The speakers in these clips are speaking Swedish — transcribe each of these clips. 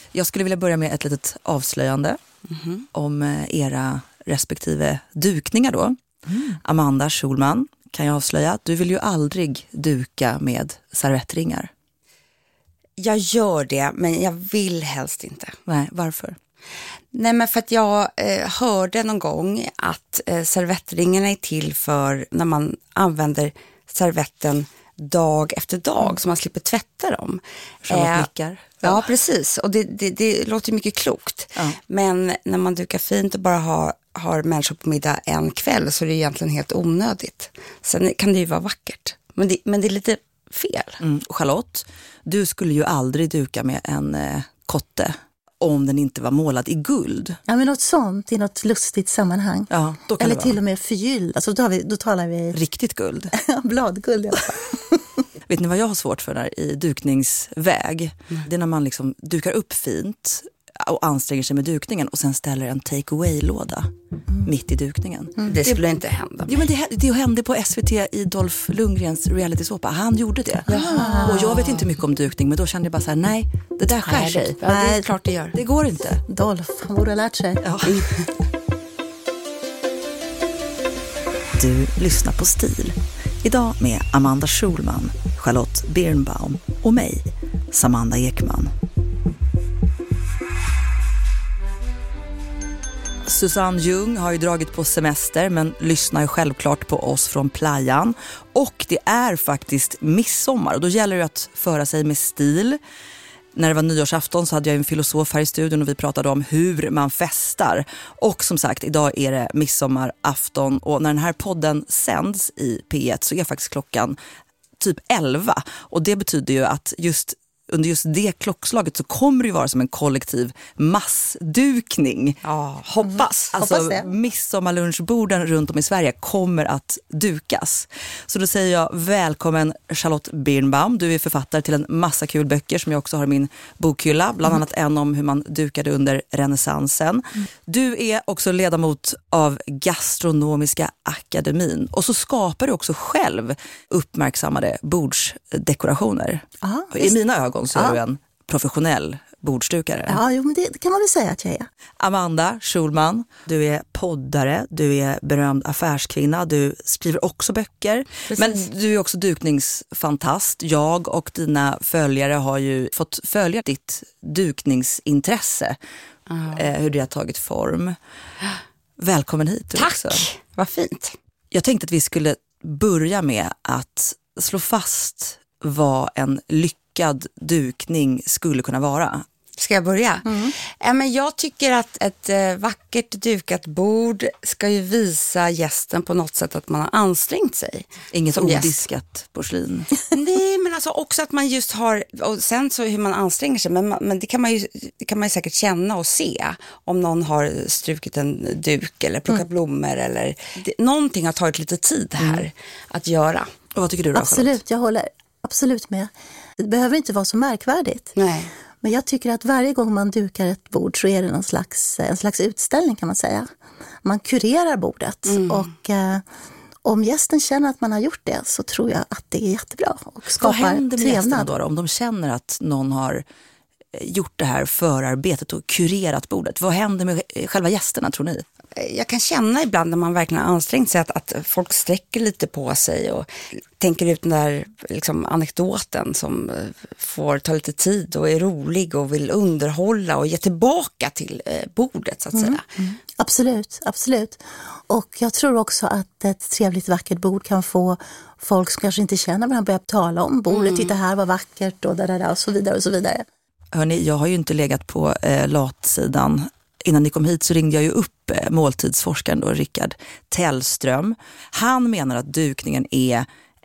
Jag skulle vilja börja med ett litet avslöjande om era respektive dukningar då. Amanda Schulman, kan jag avslöja att du vill ju aldrig duka med servettringar. Jag gör det, men jag vill helst inte. Nej, varför? Nej, men för att jag hörde någon gång att servettringarna är till för när man använder servetten dag efter dag så man slipper tvätta dem. Blickar. Ja, precis. Och det låter mycket klokt. Ja. Men när man dukar fint och bara har människor på middag en kväll så är det egentligen helt onödigt. Sen kan det ju vara vackert. Men det är lite fel. Charlotte, du skulle ju aldrig duka med en kotte om den inte var målad i guld. Ja, men något sånt i något lustigt sammanhang. Ja, då kan eller det vara. till och med förgyll. Alltså då talar vi Riktigt guld. bladguld i alla fall. Vet ni vad jag har svårt för där i dukningsväg? Det är när man liksom dukar upp fint och anstränger sig med dukningen och sen ställer en take-away-låda mitt i dukningen. Det skulle inte hända. Jo, men det hände på SVT i Dolph Lundgrens reality-såpa. Han gjorde det. Och jag vet inte mycket om dukning, men då kände jag bara så här, nej, det där skär sig. Ja, det är klart det gör. Det går inte. Dolph, han borde ha lärt sig. Ja. Du lyssnar på Stil. Idag med Amanda Schulman, Charlotte Birnbaum och mig, Samanda Ekman. Susanne Ljung har ju dragit på semester men lyssnar ju självklart på oss från playan. Och det är faktiskt midsommar och då gäller det att föra sig med stil. När det var nyårsafton så hade jag en filosof här i studion och vi pratade om hur man festar. Och som sagt, idag är det midsommarafton och när den här podden sänds i P1 så är faktiskt klockan typ 11. Och det betyder ju att under just det klockslaget så kommer det ju vara som en kollektiv massdukning. Ja, hoppas. Alltså midsommarlunchborden runt om i Sverige kommer att dukas. Så då säger jag välkommen Charlotte Birnbaum. Du är författare till en massa kul böcker som jag också har i min bokhylla. Bland annat en om hur man dukade under renässansen. Du är också ledamot av Gastronomiska akademin. Och så skapar du också själv uppmärksammade bordsdekorationer. I mina ögon så är du en professionell bordsdukare. Ja, jo, men det kan man väl säga att jag är. Amanda Schulman, du är poddare, du är berömd affärskvinna, du skriver också böcker. Precis. Men du är också dukningsfantast. Jag och dina följare har ju fått följa ditt dukningsintresse. Hur det har tagit form. Välkommen hit. Tack, också. Vad fint. Jag tänkte att vi skulle börja med att slå fast vad en lyckad dukning skulle kunna vara. Ska jag börja? Men jag tycker att ett vackert dukat bord ska ju visa gästen på något sätt att man har ansträngt sig. Inget odiskat porslin. Nej, men alltså också att man just har, och sen så hur man anstränger sig, men det kan man ju säkert känna och se om någon har strukit en duk eller plockat blommor eller någonting har tagit lite tid här att göra. Och vad tycker du då, Absolut, Charlotte? jag håller absolut med. Det behöver inte vara så märkvärdigt. Nej. Men jag tycker att varje gång man dukar ett bord så är det en slags utställning kan man säga. Man kurerar bordet och om gästen känner att man har gjort det så tror jag att det är jättebra och skapar trevnad. Vad händer med gästerna då om de känner att någon har gjort det här förarbetet och kurerat bordet? Vad händer med själva gästerna, tror ni? Jag kan känna ibland när man verkligen har ansträngt sig att folk sträcker lite på sig och tänker ut den där liksom, anekdoten som får ta lite tid och är rolig och vill underhålla och ge tillbaka till bordet så att säga. Absolut, absolut. Och jag tror också att ett trevligt vackert bord kan få folk som kanske inte känner varandra börja tala om bordet. Titta här, vad vackert och och så vidare och så vidare. Hörrni, jag har ju inte legat på latsidan. Innan ni kom hit så ringde jag ju upp måltidsforskaren då, Rickard Tellström. Han menar att dukningen är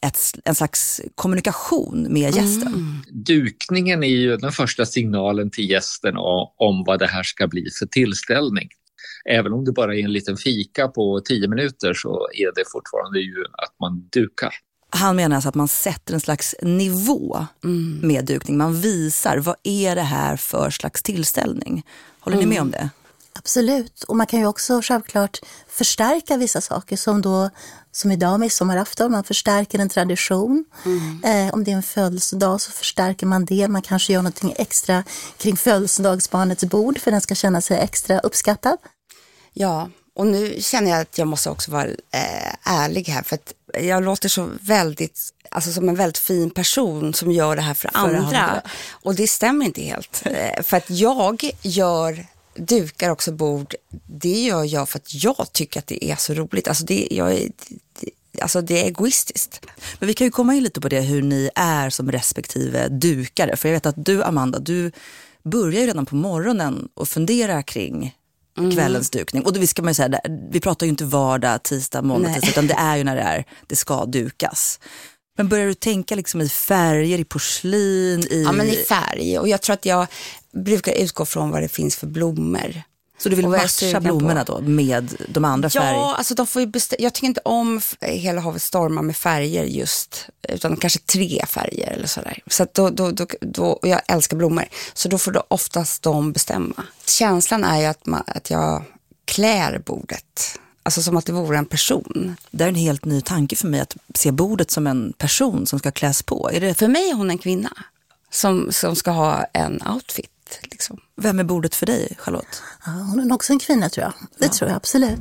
en slags kommunikation med gästen. Dukningen är ju den första signalen till gästen om vad det här ska bli för tillställning. Även om det bara är en liten fika på 10 minuter så är det fortfarande ju att man dukar. Han menar alltså att man sätter en slags nivå med dukning. Man visar, vad är det här för slags tillställning? Håller ni med om det? Absolut, och man kan ju också självklart förstärka vissa saker som idag midsommarafton, man förstärker en tradition. Om det är en födelsedag så förstärker man det, man kanske gör någonting extra kring födelsedagsbarnets bord för den ska känna sig extra uppskattad. Ja, och nu känner jag att jag måste också vara ärlig här, för att jag låter så väldigt, alltså som en väldigt fin person som gör det här för andra. Och det stämmer inte helt. För att jag dukar också bord, det gör jag för att jag tycker att det är så roligt. Alltså det är egoistiskt. Men vi kan ju komma in lite på det, hur ni är som respektive dukare. För jag vet att du, Amanda, du börjar ju redan på morgonen och fundera kring kvällens dukning. Och vi ska man ju säga, vi pratar ju inte vardag, tisdag, måndag, tisdag, utan det är ju när det ska dukas. Men börjar du tänka liksom i färger, i porslin? Ja, men i färg. Och jag tror att jag brukar utgå från vad det finns för blommor. Så du vill matcha blommorna då med de andra färgerna? Ja, alltså de får ju jag tycker inte om hela havet stormar med färger just, utan kanske 3 färger eller sådär. Så att då jag älskar blommor, så då får då oftast de bestämma. Känslan är ju att jag klär bordet. Alltså som att det vore en person. Det är en helt ny tanke för mig att se bordet som en person som ska kläs på. För mig är hon en kvinna som ska ha en outfit. Liksom. Vem är bordet för dig, Charlotte? Ja, hon är också en kvinna, tror jag. Det tror jag absolut.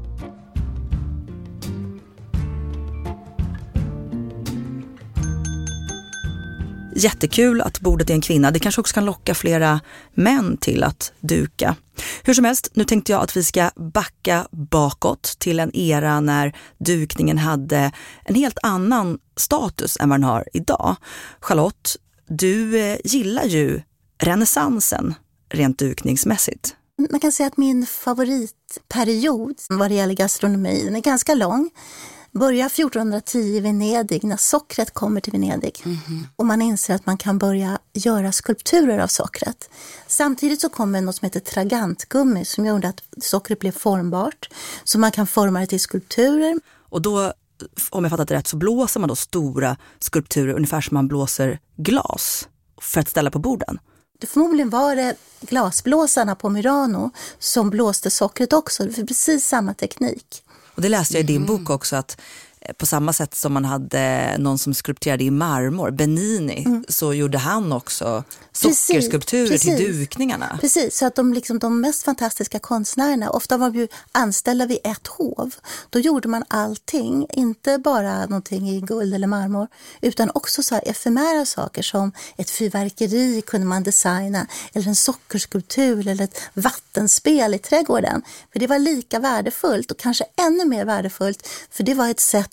Jättekul att bordet är en kvinna. Det kanske också kan locka flera män till att duka. Hur som helst, nu tänkte jag att vi ska backa bakåt till en era när dukningen hade en helt annan status än vad den har idag. Charlotte, du gillar ju renässansen rent dukningsmässigt. Man kan säga att min favoritperiod vad det gäller gastronomi, den är ganska lång. Börjar 1410 i Venedig när sockret kommer till Venedig. Och man inser att man kan börja göra skulpturer av sockret. Samtidigt så kommer något som heter tragantgummi som gjorde att sockret blev formbart. Så man kan forma det till skulpturer. Och då, om jag fattat det rätt, så blåser man då stora skulpturer ungefär som man blåser glas för att ställa på borden. Förmodligen var det glasblåsarna på Murano som blåste sockret också. Det var precis samma teknik. Och det läste jag i din bok också, att på samma sätt som man hade någon som skulpterade i marmor, Benini, så gjorde han också sockerskulpturer till dukningarna. Precis, så att de mest fantastiska konstnärerna, ofta var ju anställda vid ett hov. Då gjorde man allting, inte bara någonting i guld eller marmor, utan också så här efemära saker som ett fyrverkeri kunde man designa, eller en sockerskulptur eller ett vattenspel i trädgården. För det var lika värdefullt och kanske ännu mer värdefullt, för det var ett sätt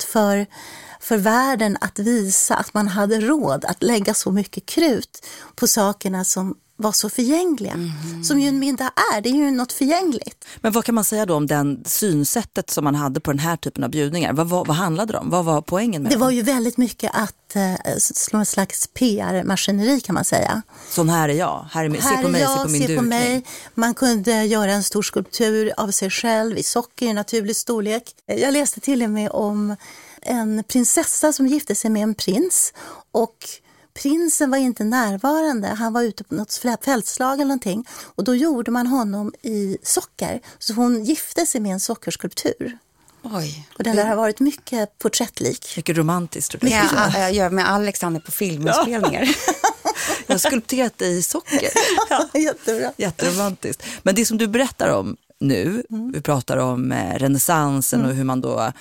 för världen att visa att man hade råd att lägga så mycket krut på sakerna som var så förgängliga. Som ju en middag är, det är ju något förgängligt. Men vad kan man säga då om den synsättet som man hade på den här typen av bjudningar? Vad handlade det om? Vad var poängen med det? Det var ju väldigt mycket att slå en slags PR-maskineri, kan man säga. Sån här är jag. Se på mig, se på min dukning. Mig. Man kunde göra en stor skulptur av sig själv i socker i naturlig storlek. Jag läste till och med om en prinsessa som gifte sig med en prins, och prinsen var inte närvarande. Han var ute på något fältslag eller någonting, och då gjorde man honom i socker. Så hon gifte sig med en sockerskulptur. Oj. Och den där har varit mycket porträttlik. Mycket romantiskt. Jag gör med Alexander på filminspelningar. Jag har skulpterat dig i socker. Ja, jättebra. Jätteromantiskt. Men det som du berättar om nu, vi pratar om renässansen och hur man då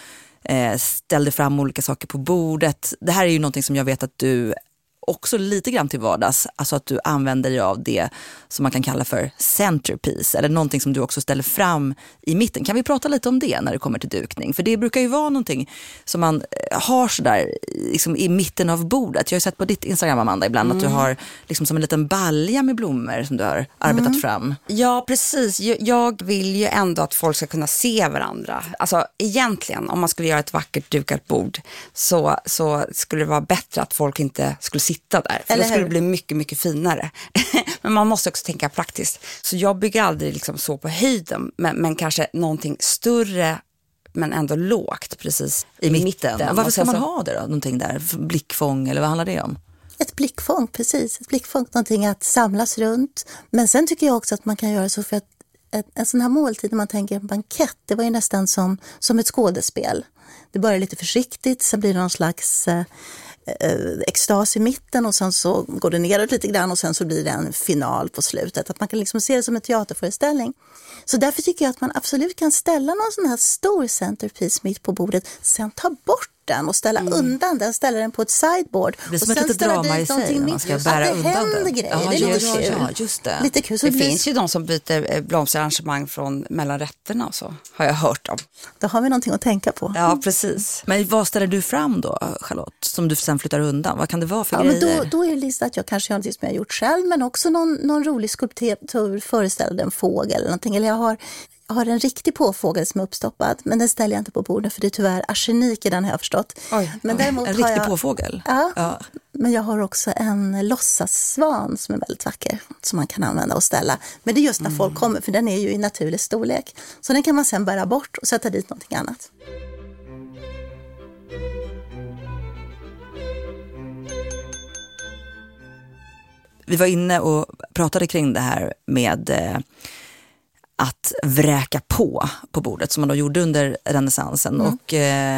ställde fram olika saker på bordet. Det här är ju någonting som jag vet att du också lite grann till vardags, alltså att du använder dig av det som man kan kalla för centerpiece, eller någonting som du också ställer fram i mitten. Kan vi prata lite om det när det kommer till dukning? För det brukar ju vara någonting som man har sådär liksom i mitten av bordet. Jag har ju sett på ditt Instagram, Amanda, ibland att du har liksom som en liten balja med blommor som du har arbetat fram. Ja, precis. Jag vill ju ändå att folk ska kunna se varandra. Alltså egentligen, om man skulle göra ett vackert dukat bord så skulle det vara bättre att folk inte skulle sitta där. För det skulle bli mycket, mycket finare. Men man måste också tänka praktiskt. Så jag bygger aldrig liksom så på höjden, men kanske någonting större men ändå lågt precis i mitten. Och varför ska man ha det då? Någonting där? Blickfång eller vad handlar det om? Ett blickfång, precis. Ett blickfång, någonting att samlas runt. Men sen tycker jag också att man kan göra så för att en sån här måltid när man tänker en bankett, det var ju nästan som ett skådespel. Det börjar lite försiktigt, så blir det någon slags extas i mitten och sen så går det neråt lite grann och sen så blir det en final på slutet. Att man kan liksom se det som en teaterföreställning. Så därför tycker jag att man absolut kan ställa någon sån här stor centerpiece mitt på bordet, sen ta bort den och ställa undan den, ställa den på ett sideboard. Det är som och ett litet drama i sig när man ska bära undan den. Grejer. Det är lite kul. Ja, just det. Lite kul. Så det finns ju de som byter blomsterarrangemang från mellan rätterna och så, har jag hört om. Då har vi någonting att tänka på. Ja, precis. Men vad ställer du fram då, Charlotte, som du sen flyttar undan? Vad kan det vara för grejer? Men då är det lite att jag kanske gör något som jag har gjort själv, men också någon rolig skulptur föreställer en fågel eller någonting. Eller jag har en riktig påfågel som är uppstoppad, men den ställer jag inte på bordet för det är tyvärr arsenik i den, har jag förstått. Men däremot en riktig påfågel? Ja, men jag har också en låtsassvan som är väldigt vacker som man kan använda och ställa. Men det är just när folk kommer, för den är ju i naturlig storlek. Så den kan man sen bära bort och sätta dit någonting annat. Vi var inne och pratade kring det här med att vräka på bordet som man då gjorde under renässansen. Och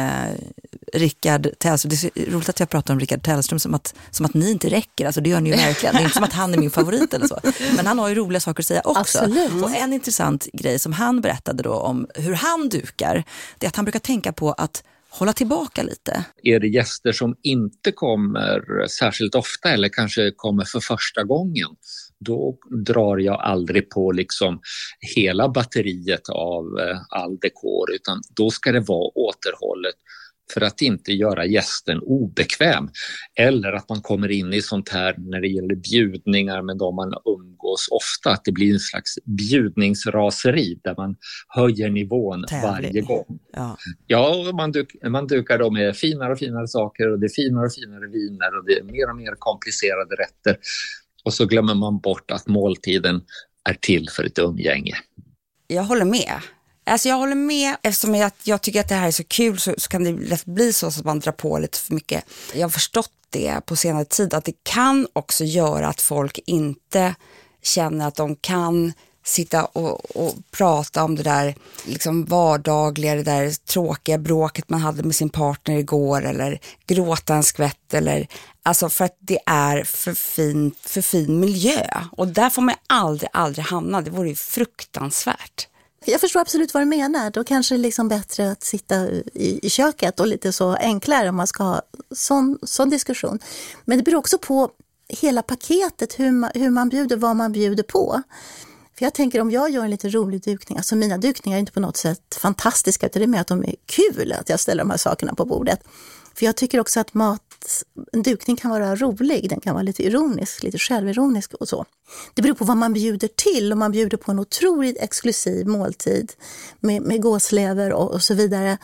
Rickard Tellström, det är roligt att jag pratar om Rickard Tellström som att ni inte räcker, alltså det gör ni ju verkligen. Det är inte som att han är min favorit eller så. Men han har ju roliga saker att säga också. Absolut. Och en intressant grej som han berättade då om hur han dukar, det är att han brukar tänka på att hålla tillbaka lite. Är det gäster som inte kommer särskilt ofta eller kanske kommer för första gången, då drar jag aldrig på liksom hela batteriet av all dekor, utan då ska det vara återhållet för att inte göra gästen obekväm. Eller att man kommer in i sånt här när det gäller bjudningar med de man umgås ofta, att det blir en slags bjudningsraseri där man höjer nivån varje gång. Ja, man dukar då med finare och finare saker och det är finare och finare viner och det är mer och mer komplicerade rätter. Och så glömmer man bort att måltiden är till för ett umgänge. Jag håller med. Alltså jag håller med, eftersom jag tycker att det här är så kul så kan det lätt bli så att man drar på lite för mycket. Jag har förstått det på senare tid att det kan också göra att folk inte känner att de kan sitta och prata om det där liksom vardagliga, det där tråkiga bråket man hade med sin partner igår eller gråta en skvätt eller alltså för att det är för fin miljö och där får man aldrig hamna, det vore ju fruktansvärt. Jag förstår absolut vad du menar. Då kanske det är liksom bättre att sitta i köket och lite så enklare om man ska ha sån diskussion. Men det beror också på hela paketet, hur man bjuder, vad man bjuder på. För jag tänker om jag gör en lite rolig dukning, alltså mina dukningar är inte på något sätt fantastiska utan det är mer att de är kul att jag ställer de här sakerna på bordet. För jag tycker också att en dukning kan vara rolig, den kan vara lite ironisk, lite självironisk och så. Det beror på vad man bjuder till, om man bjuder på en otroligt exklusiv måltid med gåslever och så vidare.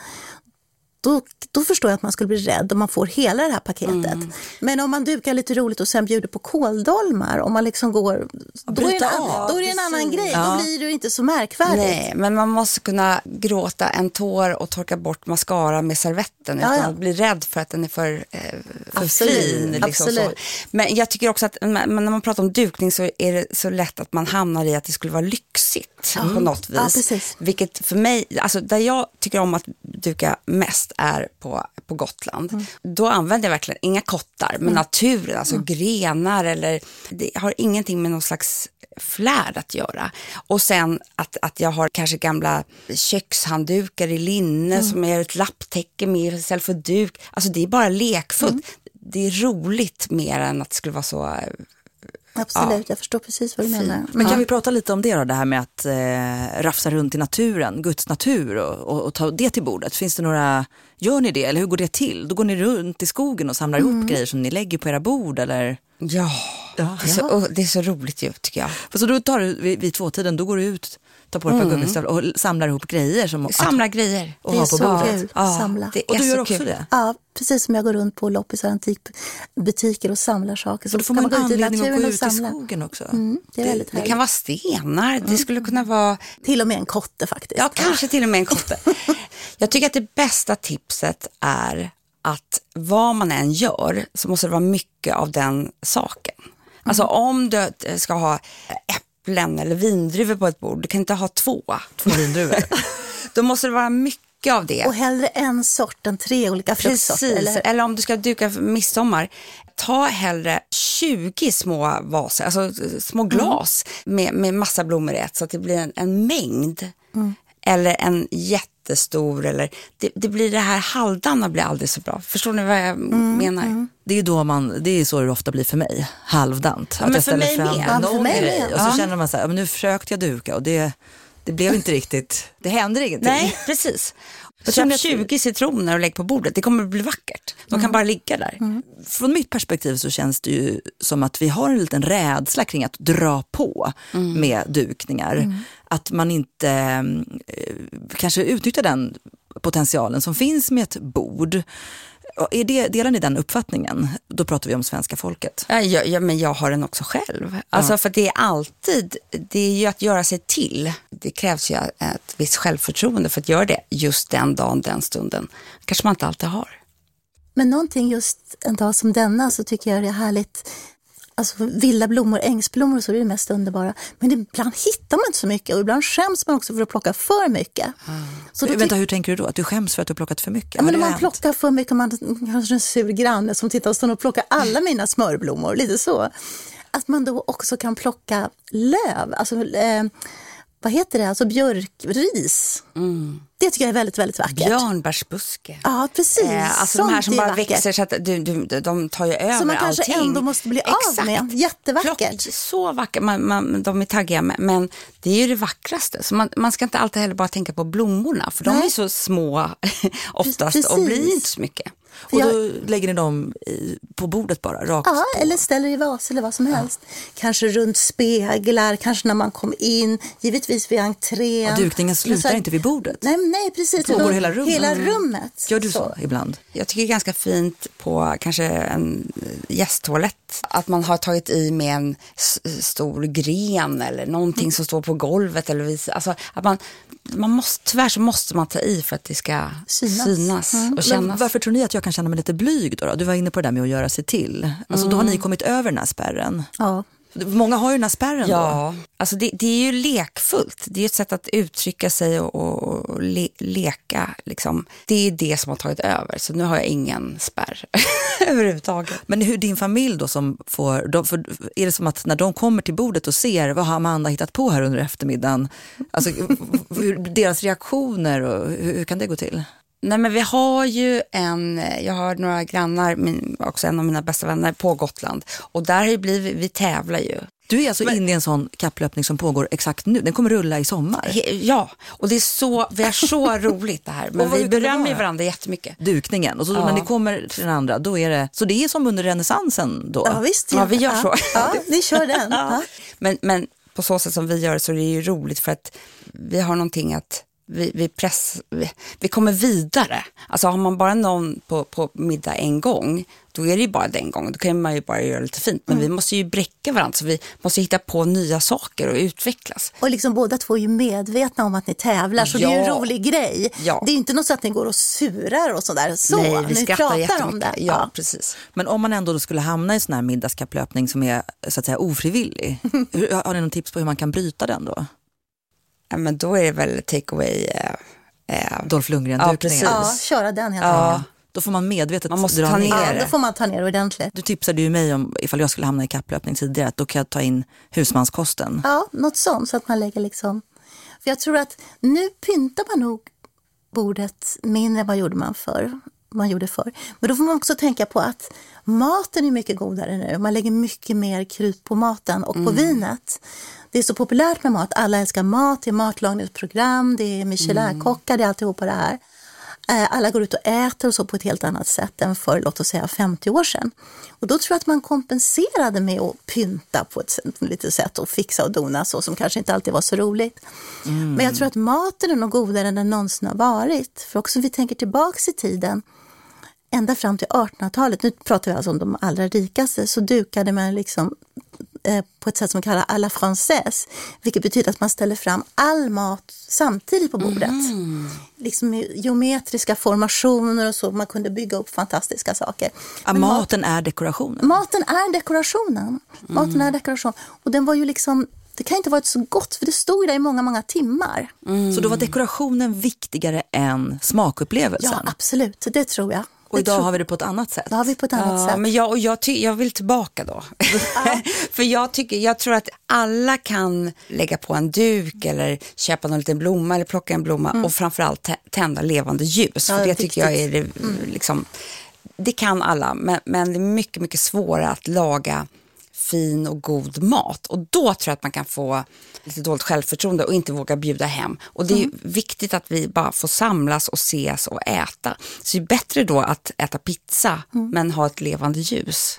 Då förstår jag att man skulle bli rädd om man får hela det här paketet. Men om man dukar lite roligt och sen bjuder på kåldolmar, om man liksom går... Då är det en annan grej, då blir det inte så märkvärdigt. Nej, men man måste kunna gråta en tår och torka bort mascara med servetten utan att bli rädd för att den är för fin. Liksom så. Men jag tycker också att när man pratar om dukning så är det så lätt att man hamnar i att det skulle vara lyxigt på något vis. Vilket för mig, alltså där jag tycker om att duka mest är på Gotland. Då använder jag verkligen inga kottar, men naturen, alltså grenar eller det har ingenting med någon slags flärd att göra. Och sen att jag har kanske gamla kökshanddukar i linne som är ett lapptäcke med istället för duk. Alltså det är bara lekfullt. Det är roligt mer än att det skulle vara så... Absolut, jag förstår precis vad du menar. Men kan vi prata lite om det då, det här med att rafsa runt i naturen, Guds natur och ta det till bordet? Finns det några, gör ni det eller hur går det till? Då går ni runt i skogen och samlar ihop grejer som ni lägger på era bord eller? Ja. Det är så roligt ju tycker jag. Så då tar du vid 2-tiden, då går du ut, tar på ett par gummistövlar och samlar ihop grejer. Samlar grejer. Och har på bordet. Samla. Och du gör också kul. Det? Ja, precis som jag går runt på loppisar, antikbutiker och samlar saker. Så då får man anledning att gå ut i skogen också. Det är väldigt härligt. Det kan vara stenar, det skulle kunna vara... Till och med en kotte faktiskt. Ja, kanske till och med en kotte. Jag tycker att det bästa tipset är att vad man än gör så måste det vara mycket av den saken. Alltså om du ska ha äpplen eller vindruvor på ett bord. Du kan inte ha två vindruvor. Då måste det vara mycket av det. Och hellre en sort än 3 olika fruktsorter. Precis, eller om du ska duka för midsommar, ta hellre 20 små vaser, alltså små glas med massa blommor i ett, så att det blir en mängd. Eller en jättestor, eller det blir det här halvdana blir aldrig så bra. Förstår ni vad jag menar? Det är ju det är så det ofta blir för mig, halvdant. Ja, att men jag för mig ställer fram med. någon Ja, för mig grej med. och så känner man så här, men nu försökte jag duka och det blev inte riktigt, det händer ingenting. Nej, precis. Köp 20 citroner och lägg på bordet. Det kommer att bli vackert. De kan bara ligga där. Från mitt perspektiv så känns det ju som att vi har en liten rädsla kring att dra på med dukningar. Att man inte kanske utnyttjar den potentialen som finns med ett bord. Delar ni den uppfattningen? Då pratar vi om svenska folket. Ja, men jag har den också själv. Alltså för det är ju att göra sig till. Det krävs ju ett visst självförtroende för att göra det just den dagen, den stunden. Kanske man inte alltid har. Men någonting just en dag som denna så tycker jag det är härligt. Alltså vilda blommor, ängsblommor, så är det mest underbara. Men ibland hittar man inte så mycket och ibland skäms man också för att plocka för mycket. Så Vänta, hur tänker du då? Att du skäms för att du har plockat för mycket? Ja, men om man plockar för mycket, man kanske en sur granne som tittar och står och plockar alla mina smörblommor, lite så. Att man då också kan plocka löv, alltså vad heter det? Alltså björkris. Det tycker jag är väldigt, väldigt vackert. Björnbärsbuske. Ja, precis. Alltså de här som bara växer så att de tar ju över allting. Så man kanske ändå måste bli av med. Jättevackert. Så vackert. De är taggiga men det är ju det vackraste. Så man ska inte alltid heller bara tänka på blommorna. För de är så små oftast. Precis. Och blir inte så mycket. Och då lägger ni dem på bordet bara, rakt på. Eller ställer i vas eller vad som helst. Kanske runt speglar, kanske när man kom in, givetvis vid entrén. Och dukningen slutar inte vid bordet. Nej, precis. Det pågår hela rummet. Hela rummet. Gör du så ibland? Jag tycker det är ganska fint på kanske en gästtoalett att man har tagit i med en stor gren eller någonting som står på golvet. Eller alltså att man måste, tyvärr så måste man ta i för att det ska synas och kännas. Men varför tror ni att jag kan känna mig lite blyg då? Du var inne på det där med att göra sig till. Alltså då har ni kommit över den här spärren. Ja. Många har ju den här spärren då. Ja, alltså det är ju lekfullt. Det är ett sätt att uttrycka sig och leka. Liksom. Det är det som har tagit över. Så nu har jag ingen spärr överhuvudtaget. Men hur din familj då som är det som att när de kommer till bordet och ser vad har Amanda hittat på här under eftermiddagen? Alltså deras reaktioner och hur kan det gå till? Nej, men vi har ju jag har några grannar, också en av mina bästa vänner på Gotland. Och där har ju vi tävlar ju. Du är alltså inne i en sån kapplöpning som pågår exakt nu. Den kommer rulla i sommar. Ja, och vi har så roligt det här. Men vi berömmer varandra jättemycket. Dukningen. Och så när ni kommer till den andra, då är det... Så det är som under renässansen då? Ja, visst. Ja, vi gör så. Ja, vi kör den. Ja. Men på så sätt som vi gör så är det ju roligt för att vi har någonting att... Vi kommer vidare. Alltså har man bara någon på middag en gång, då är det ju bara den gången. Då kan man ju bara göra lite fint. Men vi måste ju bräcka varandra, så vi måste hitta på nya saker och utvecklas. Och liksom båda två är ju medvetna om att ni tävlar, så det är ju en rolig grej. Ja. Det är ju inte något så att ni går och surar och sådär. Nej, vi skrattar pratar om det. Ja, precis. Men om man ändå skulle hamna i sån här middagskapplöpning som är så att säga ofrivillig, har ni någon tips på hur man kan bryta den då? Ja, men då är det väl take away Dolph Lundgren-dukningen. Ja, köra den helt enkelt. Då får man medvetet man måste dra ta ner. Ja, då får man ta ner ordentligt. Du tipsade ju mig om, ifall jag skulle hamna i kapplöpning tidigare, att då kan jag ta in husmanskosten. Ja, något sånt, så att man lägger liksom... För jag tror att nu pyntar man nog bordet mindre än vad man gjorde förr. Men då får man också tänka på att maten är mycket godare nu. Man lägger mycket mer krut på maten och på vinet. Det är så populärt med mat. Alla älskar mat. Det är matlagningsprogram, det är Michelin-kockar, det är alltihopa det här. Alla går ut och äter och så på ett helt annat sätt än för, låt oss säga, 50 år sedan. Och då tror jag att man kompenserade med att pynta på ett litet sätt och fixa och dona så, som kanske inte alltid var så roligt. Men jag tror att maten är nog godare än den någonsin har varit. För också vi tänker tillbaks i tiden, ända fram till 1800-talet, nu pratar vi alltså om de allra rikaste, så dukade man liksom på ett sätt som kallas à la française, vilket betyder att man ställer fram all mat samtidigt på bordet. Liksom geometriska formationer och så, man kunde bygga upp fantastiska saker. Ja, maten är dekorationen. Maten är dekorationen. Maten är dekoration. Och den det kan inte varit så gott, för det stod där i många, många timmar. Så då var dekorationen viktigare än smakupplevelsen? Ja, absolut, det tror jag. Och idag har vi det på ett annat sätt. Då har vi på ett annat sätt. Men jag vill tillbaka då. För jag tror att alla kan lägga på en duk eller köpa någon liten blomma eller plocka en blomma och framförallt tända levande ljus. För det tycker jag är det, liksom, det kan alla, men det är mycket, mycket svårare att laga fin och god mat. Och då tror jag att man kan få lite dåligt självförtroende och inte våga bjuda hem. Och det är viktigt att vi bara får samlas och ses och äta. Så det är bättre då att äta pizza men ha ett levande ljus.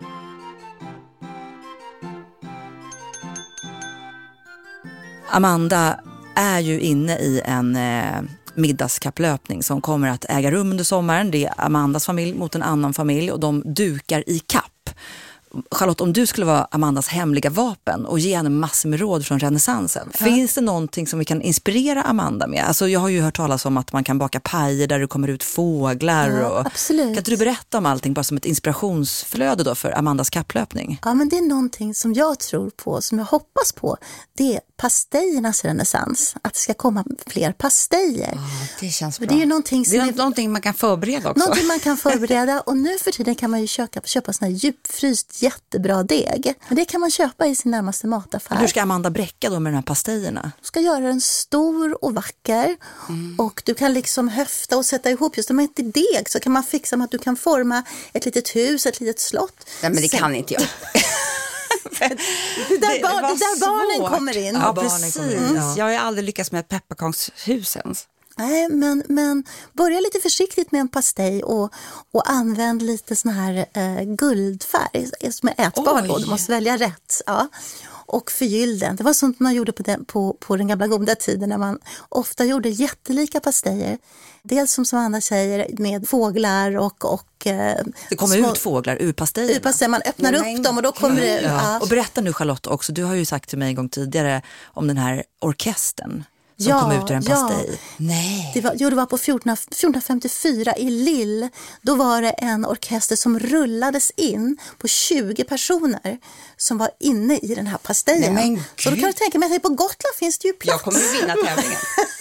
Amanda är ju inne i en middagskapplöpning som kommer att äga rum under sommaren. Det är Amandas familj mot en annan familj och de dukar i kapp. Charlotte, om du skulle vara Amandas hemliga vapen och ge henne massor med råd från renässansen, finns det någonting som vi kan inspirera Amanda med? Alltså jag har ju hört talas om att man kan baka pajer där det kommer ut fåglar. Och absolut. Kan inte du berätta om allting bara som ett inspirationsflöde då för Amandas kapplöpning? Ja, men det är någonting som jag tror på, som jag hoppas på. Det är pastejernas renässans. Att det ska komma fler pastejer. Ja, det känns bra. Det är ju någonting som någonting man kan förbereda också. Någonting man kan förbereda, och nu för tiden kan man ju köpa sån här djupfryst jättebra deg. Men det kan man köpa i sin närmaste mataffär. Hur ska Amanda bräcka då med de här pastejerna? Du ska göra den stor och vacker och du kan liksom höfta och sätta ihop. Just om man inte är deg så kan man fixa med att du kan forma ett litet hus, ett litet slott. Nej, men det kan inte jag. Det där barnen kommer in. Ja, barnen precis. kommer in, ja. Jag har aldrig lyckats med ett pepparkakshus ens. Nej, men börja lite försiktigt med en pastej och använd lite sån här guldfärg som är ätbar då. Du måste välja rätt. Ja. Och förgyll den. Det var sånt man gjorde på den gamla goda tiden när man ofta gjorde jättelika pastejer. Dels som Amanda säger med fåglar och det kommer ut fåglar ur pastejerna. Ur pastejer, man öppnar upp dem och då kommer det... Ja. Och berätta nu Charlotte också, du har ju sagt till mig en gång tidigare om den här orkestern som kom ut ur en pastej. Nej. Det var på 1454 i Lille. Då var det en orkester som rullades in på 20 personer som var inne i den här pastejen. Nej, så då kan du tänka mig att på Gotland finns det ju plats. Jag kommer att vinna tävlingen.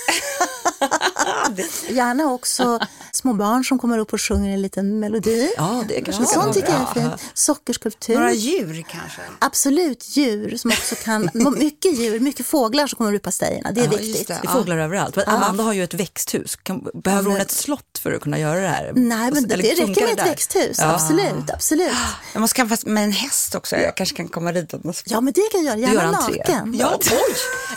Gärna också små barn som kommer upp och sjunger en liten melodi. Ja, det kanske sånt tycker jag är fint. Sockerskulptur. Några djur kanske? Absolut, djur som också kan... mycket djur, mycket fåglar som kommer ur pastejerna. Det är viktigt. Det är fåglar överallt. Amanda har ju ett växthus. Behöver hon ett slott för att kunna göra det här? Nej, men det räcker med ett växthus. Ja. Absolut. Jag måste skaffa med en häst också. Jag kanske kan komma dit. Ja, men det kan jag göra. Gärna naken. Ja, oj!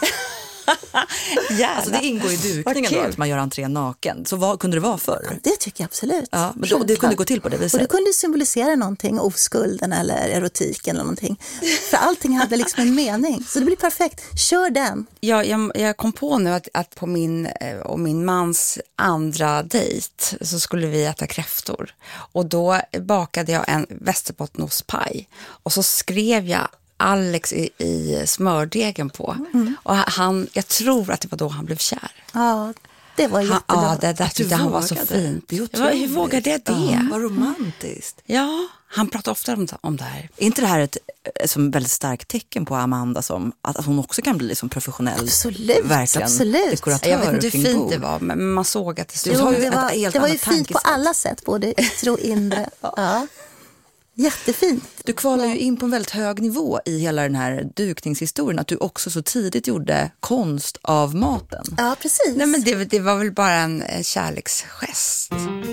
Alltså det ingår i dukningen då, att man gör entré naken. Så vad kunde det vara för? Ja, det tycker jag absolut. Ja, men det kunde gå till på det viset. Och det kunde symbolisera någonting, oskulden eller erotiken eller någonting. För allting hade liksom en mening. Så det blir perfekt. Kör den. Jag kom på nu att på min och min mans andra dejt så skulle vi äta kräftor. Och då bakade jag en västerbottenostpaj. Och så skrev jag Alex i smördegen på. Och jag tror att det var då han blev kär. Ja, det var jättebra. Ja, det tyckte han var så fint. Hur vågade jag det? Vad romantiskt. Ja, han pratar ofta om det här. Är inte det här ett som väldigt starkt tecken på Amanda som att hon också kan bli liksom professionell? Absolut. Dekoratör. Jag vet inte hur fint det var, men man såg att det var ju fint på alla sätt, både yttre och inre. Ja. Jättefint. Du kvalar ju in på en väldigt hög nivå i hela den här dukningshistorien, att du också så tidigt gjorde konst av maten. Ja, precis. Nej, men det var väl bara en kärleksgest.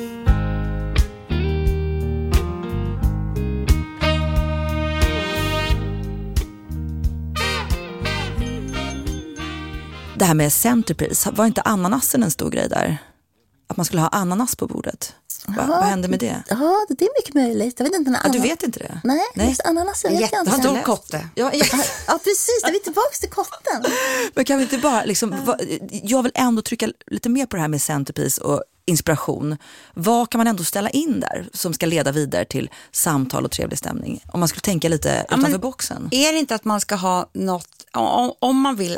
Det här med centerpiece, var inte ananasen en stor grej där? Att man skulle ha ananas på bordet? Vad hände med det? Ja, det är mycket möjligt. Jag vet inte du vet inte det? Nej. Just ananasen vet jag inte. Stor kotte. Ja, precis. Det är vi tillbaka till kotten. Men kan vi inte bara liksom... Jag vill ändå trycka lite mer på det här med centerpiece och inspiration. Vad kan man ändå ställa in där som ska leda vidare till samtal och trevlig stämning? Om man skulle tänka lite utanför boxen. Är det inte att man ska ha något... Om man vill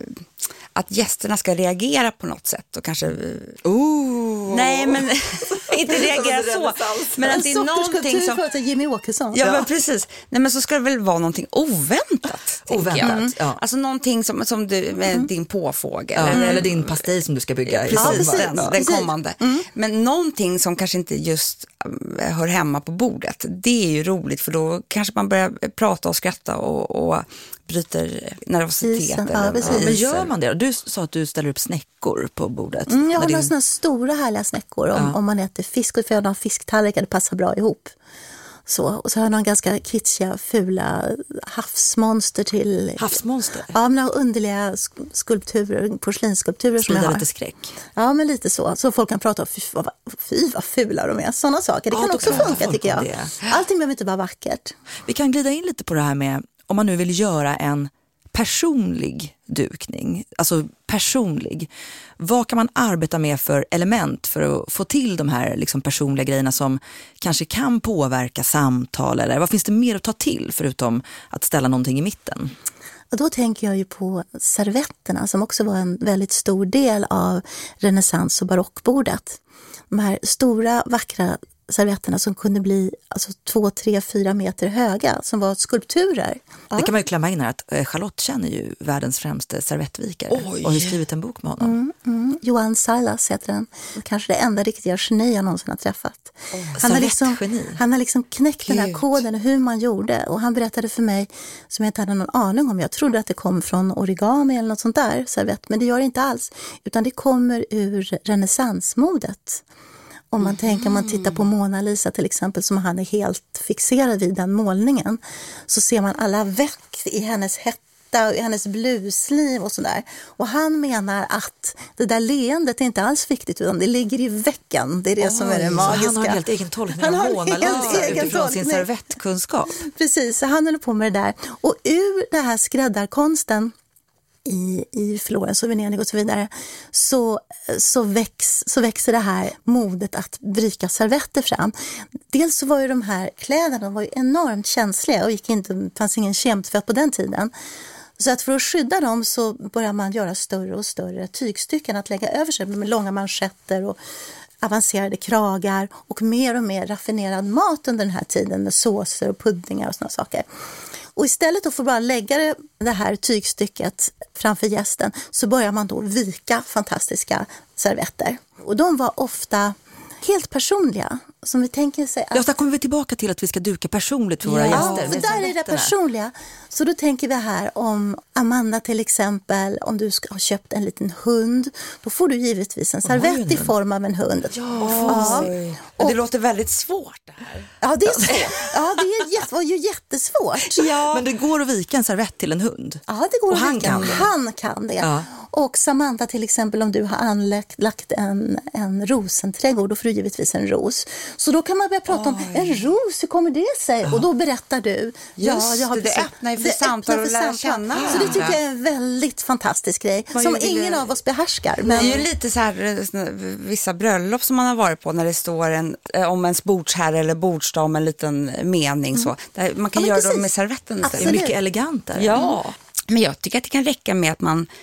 att gästerna ska reagera på något sätt och kanske... Nej, men... inte reagera så. Men att det är någonting som... för Jimmy Åkesson. Ja, men precis. Nej, men så ska det väl vara någonting oväntat, tänker jag. Ja. Alltså någonting som du, med din påfågel. Eller din pastej som du ska bygga. Precis, den kommande. Men någonting som kanske inte just hör hemma på bordet, det är ju roligt, för då kanske man börjar prata och skratta och bryter nervositeten. Men gör man det? Du sa att du ställer upp snäckor på bordet. Jag har några sådana stora härliga snäckor om man äter fisk, och för jag har fisktallrikar, det passar bra ihop. Så, och så har jag någon ganska kitschiga, fula havsmonster till... Havsmonster? Ja, men underliga skulpturer, porslinskulpturer som jag har. Lite skräck. Ja, men lite så. Så folk kan prata om fy vad fula de är. Sådana saker. Det kan också funka, tycker jag. Allting behöver inte vara vackert. Vi kan glida in lite på det här med, om man nu vill göra en personlig dukning, alltså personlig, vad kan man arbeta med för element för att få till de här liksom personliga grejerna som kanske kan påverka samtal, eller vad finns det mer att ta till förutom att ställa någonting i mitten? Och då tänker jag ju på servetterna som också var en väldigt stor del av renässans- och barockbordet. De här stora, vackra servetterna som kunde bli 2, 3, 4 meter höga, som var skulpturer. Ja. Det kan man ju klämma in här att Charlotte känner ju världens främste servettvikare och har skrivit en bok med honom. Johan Salas heter den. Kanske det enda riktiga geni jag någonsin har träffat. Han har liksom knäckt den här koden och hur man gjorde. Och han berättade för mig, som jag inte hade någon aning om. Jag trodde att det kom från origami eller något sånt där servett. Men det gör det inte alls. Utan det kommer ur renässansmodet. Om man tänker, man tittar på Mona Lisa till exempel, som han är helt fixerad vid den målningen, så ser man alla veck i hennes hetta och i hennes blusliv och sådär. Och han menar att det där leendet är inte alls viktigt, utan det ligger i vecken. Det är det som är det magiska. Han har en helt egen tolkning av Mona Lisa utifrån sin servettkunskap. Precis, så han håller på med det där. Och ur det här skräddarkonsten i Florens och Venedig och så vidare, så växer det här modet att vrika servetter fram. Dels så var ju de här kläderna var ju enormt känsliga och fanns ingen kemtvätt på den tiden. Så att för att skydda dem så börjar man göra större och större tygstycken att lägga över sig med långa manschetter och avancerade kragar och mer raffinerad mat under den här tiden med såser och puddingar och såna saker. Och istället för att bara lägga det här tygstycket framför gästen, så börjar man då vika fantastiska servetter. Och de var ofta helt personliga. Som vi tänker sig att... Ja, så kommer vi tillbaka till att vi ska duka personligt för våra gäster. Ja, för där är det personliga. Så då tänker vi här om Amanda till exempel, om du ska ha köpt en liten hund, då får du givetvis en servett i form av en hund. Ja. Det låter väldigt svårt det här. Ja, det är svårt. Ja, det var ju jättesvårt. Ja. Men det går att vika en servett till en hund. Ja, det går att vika. Han kan det. Ja. Och Samantha till exempel, om du har anlagt en rosenträdgård, då får du givetvis en ros. Så då kan man börja prata om en ros, hur kommer det sig? Och då berättar du. Det öppnar för samtal och lära känna. Så det tycker jag är en väldigt fantastisk grej som ingen av oss behärskar. Men... Det är ju lite så här, vissa bröllop som man har varit på när det står om ens bordsherre eller bordsdam en liten mening så. Där man kan göra dem med servetten istället. Absolut. Det är mycket elegantare. Ja, men jag tycker att det kan räcka med att man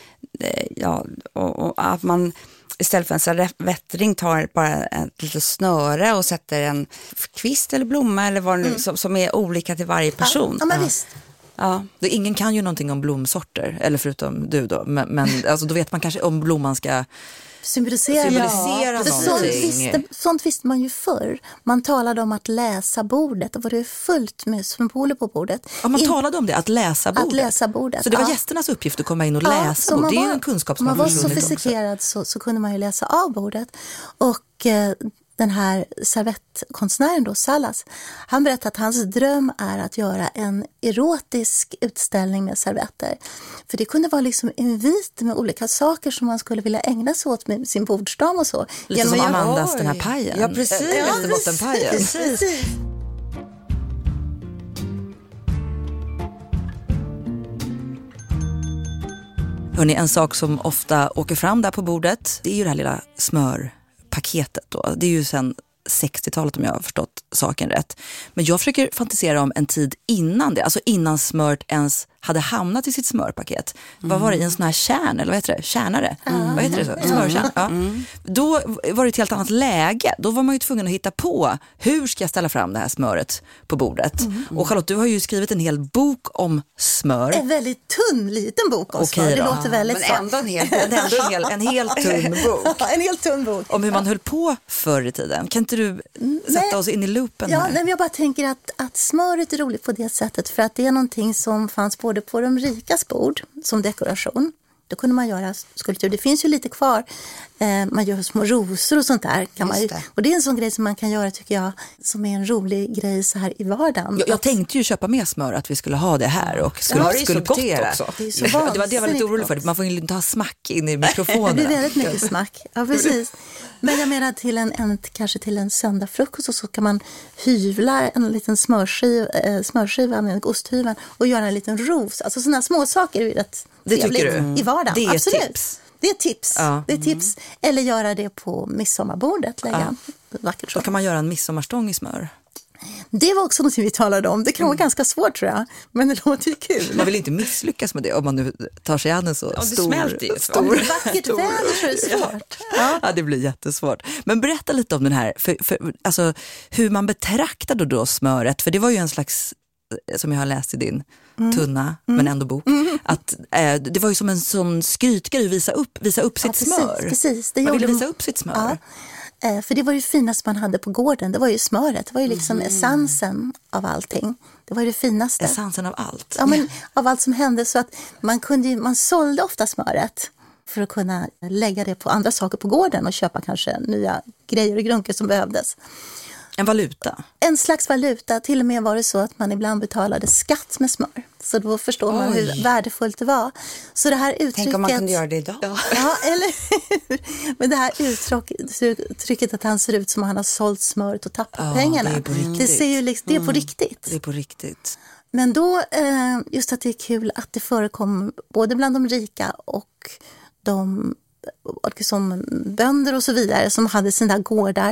och att man istället för en servettring tar bara ett litet snöre och sätter en kvist eller blomma eller vad nu, som är olika till varje person. Ja, men visst. Ja. Ingen kan ju någonting om blomsorter, eller förutom du då, men alltså, då vet man kanske om blomman ska symbolisera någonting. Sånt visste man ju förr. Man talade om att läsa bordet. Det var det fullt med symboler på bordet. Ja, man talade om det, att läsa bordet. Att läsa bordet. Så det var gästernas uppgift att komma in och läsa bordet. Det är ju en kunskap som man var sofistikerad så kunde man ju läsa av bordet. Och den här servettkonstnären då, Salas, han berättade att hans dröm är att göra en erotisk utställning med servetter. För det kunde vara liksom en vit med olika saker som man skulle vilja ägna sig åt med sin bordsdam och så. Lite som Amandas den här pajen. Ja, precis. Västerbottenpajen. Precis. Hörrni, en sak som ofta åker fram där på bordet, det är ju det här lilla smörpaketet då. Det är ju sedan 60-talet om jag har förstått saken rätt. Men jag försöker fantisera om en tid innan det, alltså innan smört ens hade hamnat i sitt smörpaket. Vad var det, i en sån här kärn, eller vad heter det? Kärnare? Vad heter det så? Smörkärn. Ja. Då var det ett helt annat läge. Då var man ju tvungen att hitta på, hur ska jag ställa fram det här smöret på bordet? Och Charlotte, du har ju skrivit en hel bok om smör. En väldigt tunn, liten bok om smör. Det låter väldigt men ändå en helt tunn bok. En helt tunn bok. Om hur man höll på förr i tiden. Kan inte du sätta oss in i loopen här? Men jag bara tänker att smöret är roligt på det sättet, för att det är någonting som fanns både på de rikas bord som dekoration. Då kunde man göra skulptur. Det finns ju lite kvar. Man gör små rosor och sånt där. Och det är en sån grej som man kan göra, tycker jag, som är en rolig grej så här i vardagen. Jag tänkte ju köpa med smör, att vi skulle ha det här och skulptera. Det är så det var det jag var lite orolig för. Man får ju inte ha smack in i mikrofonen. Det blir väldigt mycket smack. Ja, precis. Men jag menar kanske till en söndagfrukost, och så kan man hyvla en liten smörskiva med osthyveln och göra en liten ros. Alltså sådana små saker är rätt trevligt i vardagen. Det är absolut. tips. Det är tips. Ja. Det är tips. Eller göra det på midsommarbordet. Vackert så. Då kan man göra en midsommarstång i smör. Det var också något vi talade om. Det kan vara ganska svårt, tror jag. Men det låter ju kul. Man vill inte misslyckas med det om man nu tar sig an en så stor... Om det är vackert väder så är det svårt. Ja, det blir jättesvårt. Men berätta lite om den här, alltså hur man betraktade då smöret. För det var ju en slags, som jag har läst i din tunna men ändå bok, att det var ju som en sån skrytgrej, visa upp sitt smör. Precis. Man ville visa upp sitt smör. Ja. För det var ju finaste man hade på gården. Det var ju smöret. Det var ju liksom essensen av allting. Det var ju det finaste. Essensen av allt? Ja, men av allt som hände. Så att man sålde ofta smöret för att kunna lägga det på andra saker på gården och köpa kanske nya grejer och grunker som behövdes. En valuta? En slags valuta. Till och med var det så att man ibland betalade skatt med smör. Så då förstår man hur värdefullt det var. Så det här uttrycket... Tänk om man kunde göra det idag. Ja, eller hur? Men det här uttrycket att han ser ut som att han har sålt smöret och tappat pengarna. Det är på riktigt. Det ser ju liksom, det är på riktigt. Det är på riktigt. Men då, just att det är kul att det förekom både bland de rika och de som bönder och så vidare som hade sina gårdar.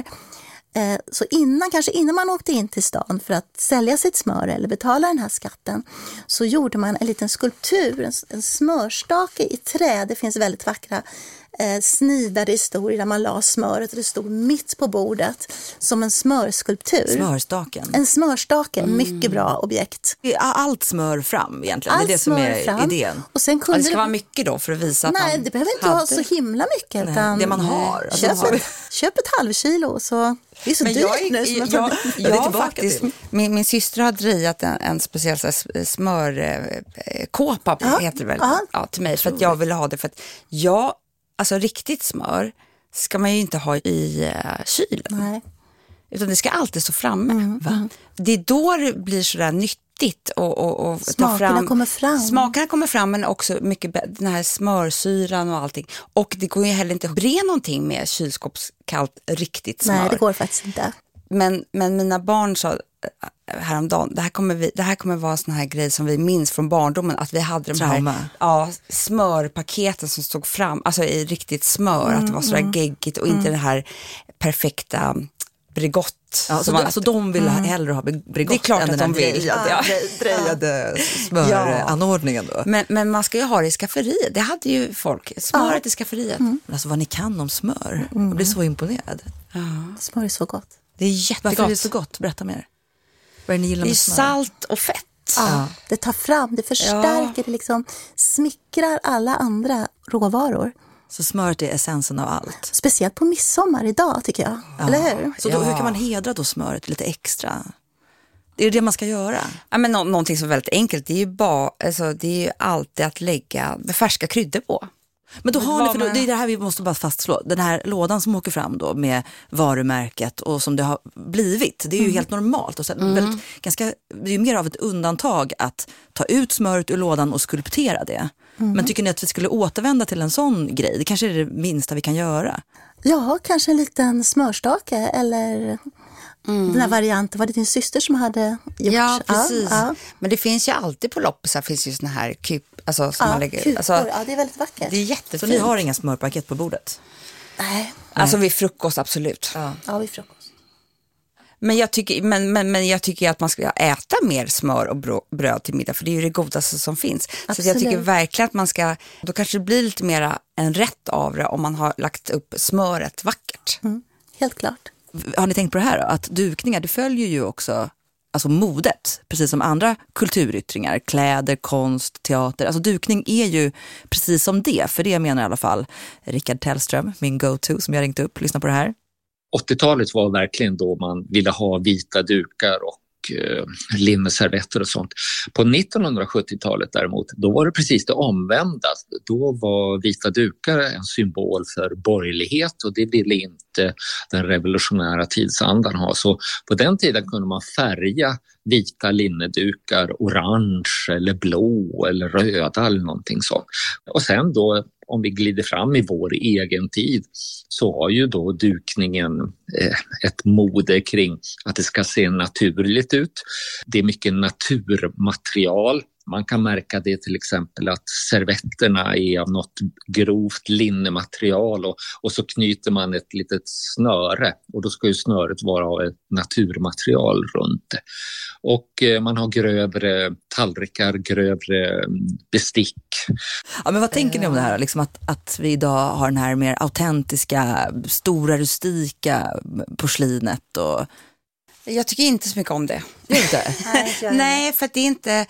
Så innan man åkte in till stan för att sälja sitt smör eller betala den här skatten, så gjorde man en liten skulptur, en smörstake i trä. Det finns väldigt vackra snidade historier där man la smöret och det stod mitt på bordet som en smörskulptur. Smörstaken. En smörstake, mycket bra objekt. Allt smör fram egentligen, Allt det är det som är fram. idén. Och sen kunde det ska vara mycket då för att visa att nej, det behöver inte vara så himla mycket. Utan det man har. Köp ett halvkilo så... Det är så dyrt nu. Jag faktiskt, min syster har drejat en speciell smörkåpa heter det väl, till mig för att jag ville ha det, för att alltså riktigt smör ska man ju inte ha i kylen. Nej. Utan det ska alltid stå framme. Va? Det är då det blir sådär nyttigt och smakerna kommer fram. Smakerna kommer fram, men också mycket den här smörsyran och allting. Och det går ju heller inte att bre någonting med kylskåpskallt riktigt smör. Nej, det går faktiskt inte. Men mina barn sa häromdagen, det här kommer vara en sån här grej som vi minns från barndomen, att vi hade de här smörpaketen som stod fram, alltså i riktigt smör, att det var sådär geggigt och inte det här perfekta Bregott. Ja, alltså de vill hellre ha Bregott. Det är klart att de vill. Drejade smöranordningen då. Men man ska ju ha det i skafferiet. Det hade ju folk. Smöret i skafferiet. Alltså vad ni kan om smör. Jag blir så imponerad. Smör är så gott. Det är jättegott. Varför är det så gott? Berätta mer. Vad är det ni gillar med smör? Det är salt och fett. Ja. Det tar fram, det förstärker, det liksom smickrar alla andra råvaror. Så smöret är essensen av allt. Speciellt på midsommar idag, tycker jag. Eller hur? Så då, hur kan man hedra då smöret lite extra? Det är det man ska göra. Ja, men någonting som är väldigt enkelt, det är ju det är ju alltid att lägga färska kryddor på. Men då har ni, för det är det här vi måste bara fastslå. Den här lådan som åker fram då med varumärket och som det har blivit, det är ju helt normalt. Och så väldigt, det är ju mer av ett undantag att ta ut smöret ur lådan och skulptera det. Men tycker ni att vi skulle återvända till en sån grej? Det kanske är det minsta vi kan göra. Ja, kanske en liten smörstake eller den här varianten. Var det din syster som hade gjort? Ja, precis. Ja. Men det finns ju alltid på loppisar finns ju såna här alltså, som man lägger, kupor. Alltså, ja, det är väldigt vackert. Det är jättefint. Så ni har inga smörpaket på bordet? Nej. Alltså vid frukost, absolut. Ja, vid frukost. Men jag tycker att man ska äta mer smör och bröd till middag, för det är ju det godaste som finns. Absolut. Så jag tycker verkligen att man ska, då kanske det blir lite mera en rätt av det om man har lagt upp smöret vackert. Helt klart. Har ni tänkt på det här då? Att dukningar, det följer ju också alltså modet, precis som andra kulturyttringar, kläder, konst, teater. Alltså dukning är ju precis som det, för det menar i alla fall Rickard Tellström, min go-to som jag ringt upp. Lyssna på det här. 80-talet var verkligen då man ville ha vita dukar och linneservetter och sånt. På 1970-talet däremot, då var det precis det omvända. Då var vita dukar en symbol för borgerlighet och det ville inte den revolutionära tidsandan ha. Så på den tiden kunde man färga vita linnedukar orange eller blå eller röda eller någonting sånt. Och sen då, om vi glider fram i vår egen tid, så har ju då dukningen ett mode kring att det ska se naturligt ut. Det är mycket naturmaterial. Man kan märka det till exempel att servetterna är av något grovt linnematerial och så knyter man ett litet snöre och då ska ju snöret vara av ett naturmaterial runt det. Och man har grövre tallrikar, grövre bestick. Ja, men vad tänker ni om det här? Liksom att vi idag har den här mer autentiska, stora, rustika porslinet och... Jag tycker inte så mycket om det. Nej, för att det är inte...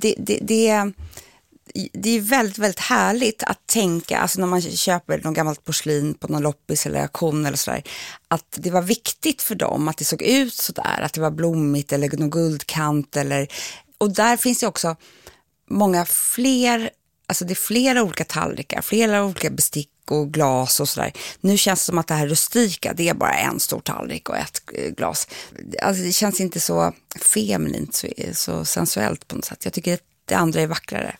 Det är väldigt, väldigt härligt att tänka, alltså när man köper någon gammalt porslin på någon loppis eller auktion eller sådär, att det var viktigt för dem att det såg ut sådär, att det var blommigt eller någon guldkant eller... Och där finns det också många fler, alltså det är flera olika tallrikar, flera olika bestick och glas och sådär. Nu känns det som att det här rustika, det är bara en stor tallrik och ett glas. Alltså det känns inte så feminint, så sensuellt på något sätt. Jag tycker att det andra är vackrare.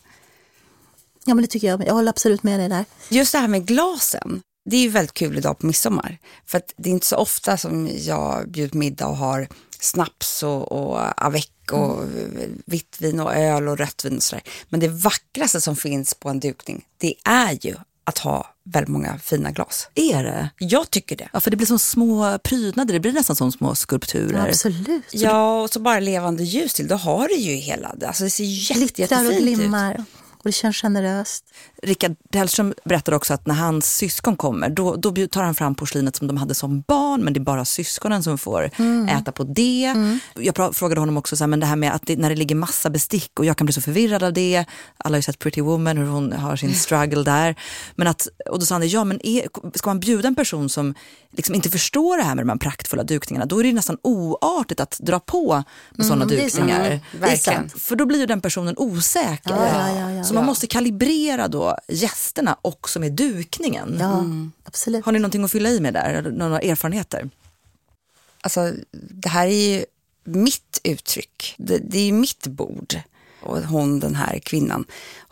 Ja, men det tycker jag. Jag håller absolut med dig där. Just det här med glasen, det är ju väldigt kul idag på midsommar. För att det är inte så ofta som jag bjuder middag och har snaps och avec och vitt vin och öl och rött vin och sådär. Men det vackraste som finns på en dukning, det är ju att ha väldigt många fina glas. Är det? Jag tycker det. Ja, för det blir som små prydnader, det blir nästan som små skulpturer. Ja, absolut. Ja, och så bara levande ljus till, då har det ju hela det. Alltså det ser jättefint och ut. glimmar. Och det känns generöst. Rickard Tellström berättar också att när hans syskon kommer, då tar han fram porslinet som de hade som barn, men det är bara syskonen som får äta på det. Jag frågade honom också så här, men det här med att när det ligger massa bestick och jag kan bli så förvirrad av det. Alla har ju sett Pretty Woman, hur hon har sin struggle där. Men och då sa han, ja men ska man bjuda en person som liksom inte förstår det här med de här praktfulla dukningarna, då är det nästan oartigt att dra på med sådana dukningar. Verkligen. För då blir ju den personen osäker. Ja. Så man måste kalibrera då gästerna också med dukningen. Ja, absolut. Har ni någonting att fylla i med där? Några erfarenheter? Alltså, det här är ju mitt uttryck. Det är ju mitt bord. Och hon, den här kvinnan,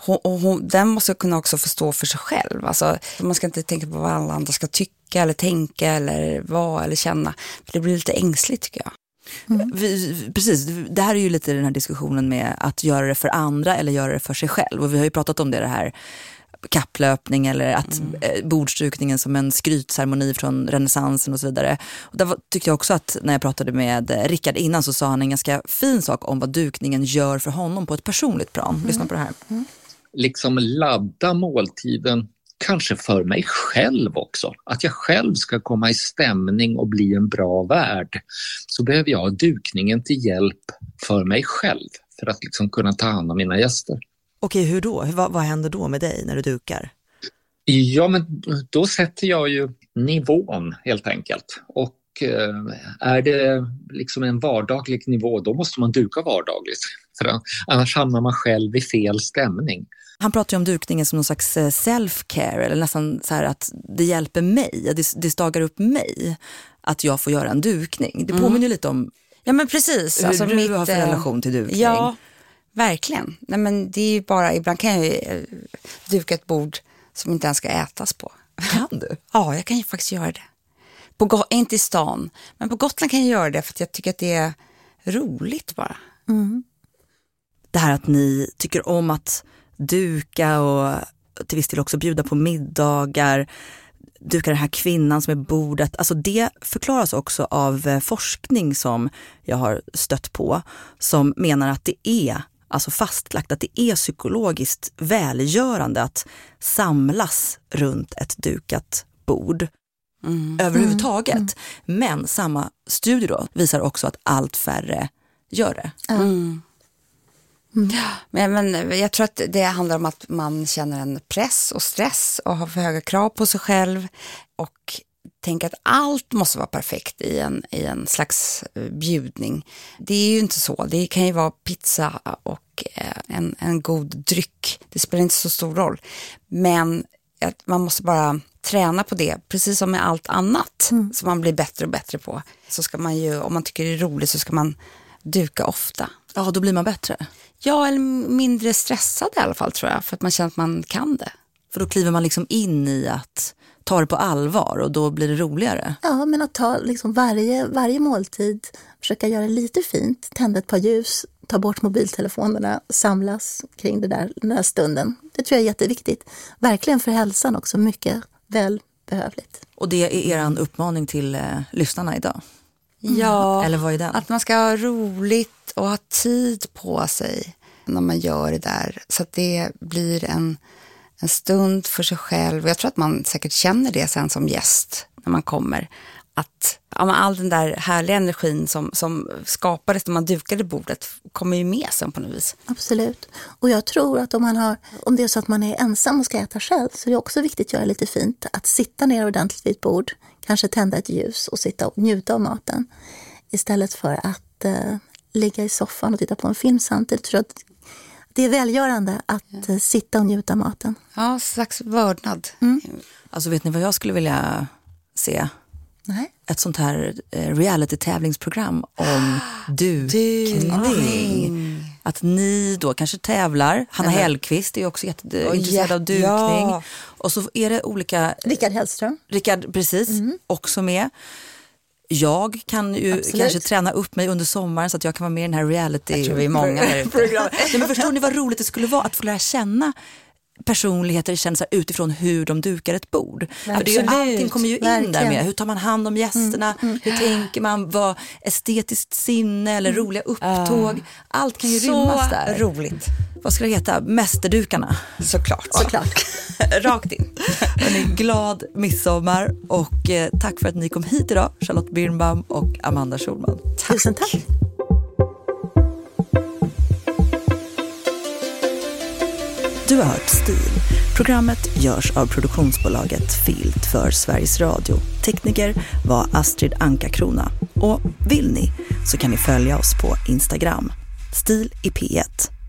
den måste kunna också förstå för sig själv. Alltså, man ska inte tänka på vad alla andra ska tycka eller tänka eller vara eller känna. För det blir lite ängsligt tycker jag. Precis, det här är ju lite den här diskussionen med att göra det för andra eller göra det för sig själv. Och vi har ju pratat om det här kapplöpning eller att bordsdukningen som en skrytceremoni från renässansen och så vidare. Och där tyckte jag också att när jag pratade med Rickard innan så sa han en ganska fin sak om vad dukningen gör för honom på ett personligt plan. Lyssna på det här. Liksom ladda måltiden kanske för mig själv också. Att jag själv ska komma i stämning och bli en bra värd. Så behöver jag ha dukningen till hjälp för mig själv. För att liksom kunna ta hand om mina gäster. Okej, hur då? Vad händer då med dig när du dukar? Ja, men då sätter jag ju nivån helt enkelt. Och är det liksom en vardaglig nivå, då måste man duka vardagligt. För annars hamnar man själv i fel stämning. Han pratar ju om dukningen som någon slags self-care eller nästan så här att det hjälper mig, det stagar upp mig att jag får göra en dukning. Det påminner lite om ja, men precis. hur alltså, du har för relation till dukning. Ja, verkligen. Nej, men det är ju bara, ibland kan jag ju duka ett bord som inte ens ska ätas på. Kan du? Ja, jag kan ju faktiskt göra det. Inte i stan, men på Gotland kan jag göra det för att jag tycker att det är roligt bara. Det här att ni tycker om att duka och till viss del också bjuda på middagar. dukar den här kvinnan som är bordet. Alltså det förklaras också av forskning som jag har stött på, som menar att det är alltså fastlagt att det är psykologiskt välgörande att samlas runt ett dukat bord överhuvudtaget. Men samma studie då visar också att allt färre gör det. Men jag tror att det handlar om att man känner en press och stress och har för höga krav på sig själv och tänker att allt måste vara perfekt i en slags bjudning. Det är ju inte så. Det kan ju vara pizza och en god dryck. Det spelar inte så stor roll. Men man måste bara träna på det, precis som med allt annat som man blir bättre och bättre på. Så ska man ju, om man tycker det är roligt, så ska man duka ofta. Ja, då blir man bättre. Ja, eller mindre stressad i alla fall, tror jag, för att man känner att man kan det. För då kliver man liksom in i att ta det på allvar och då blir det roligare. Ja, men att ta liksom varje måltid, försöka göra det lite fint, tända ett par ljus, ta bort mobiltelefonerna, samlas kring den här stunden. Det tror jag är jätteviktigt. Verkligen för hälsan också, mycket välbehövligt. Och det är er uppmaning till lyssnarna idag? Ja, eller vad är den? Att man ska ha roligt och ha tid på sig när man gör det där. Så att det blir en stund för sig själv. Jag tror att man säkert känner det sen som gäst när man kommer. Att all den där härliga energin som skapades när man dukade bordet kommer ju med sen på något vis. Absolut. Och jag tror att om det är så att man är ensam och ska äta själv, så är det också viktigt att göra lite fint. Att sitta ner ordentligt vid ett bord, kanske tända ett ljus och sitta och njuta av maten. Istället för att ligga i soffan och titta på en film samtidigt. Jag tror att det är välgörande att sitta och njuta av maten. Ja, slags vördnad. Alltså vet ni vad jag skulle vilja se? Nej. Ett sånt här reality-tävlingsprogram om dukning. Att ni då kanske tävlar. Hanna Hellqvist är också jätteintresserad av dukning. Ja. Och så är det olika... Rickard Hellström. Rickard, precis, också med. Jag kan ju kanske träna upp mig under sommaren så att jag kan vara med i den här reality. Jag tror vi är många där ute. Men förstår ni vad roligt det skulle vara att få lära känna personligheter, känsla utifrån hur de dukar ett bord. För det är ju, allting kommer ju in där med. Hur tar man hand om gästerna? Hur tänker man? Vad estetiskt sinne eller roliga upptåg? Allt kan ju rymmas där. Så roligt. Vad ska det heta? Mästerdukarna. Såklart. Rakt in. Glad midsommar och tack för att ni kom hit idag, Charlotte Birnbaum och Amanda Schulman. Tusen tack. Du har hört Stil. Programmet görs av produktionsbolaget Filt för Sveriges Radio. Tekniker var Astrid Anka-Krona. Och vill ni så kan ni följa oss på Instagram. Stil i P1.